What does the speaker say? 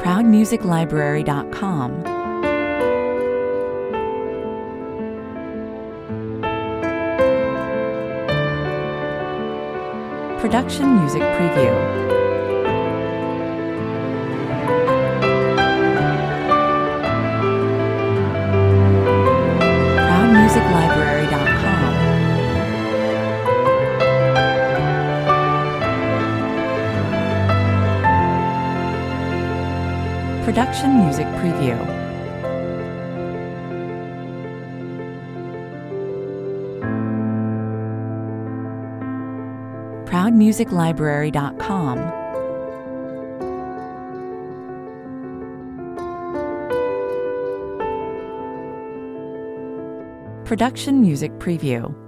ProudMusicLibrary.com. Production Music Preview. ProudMusicLibrary.com. Production Music Preview. ProudMusicLibrary.com. Production Music Preview.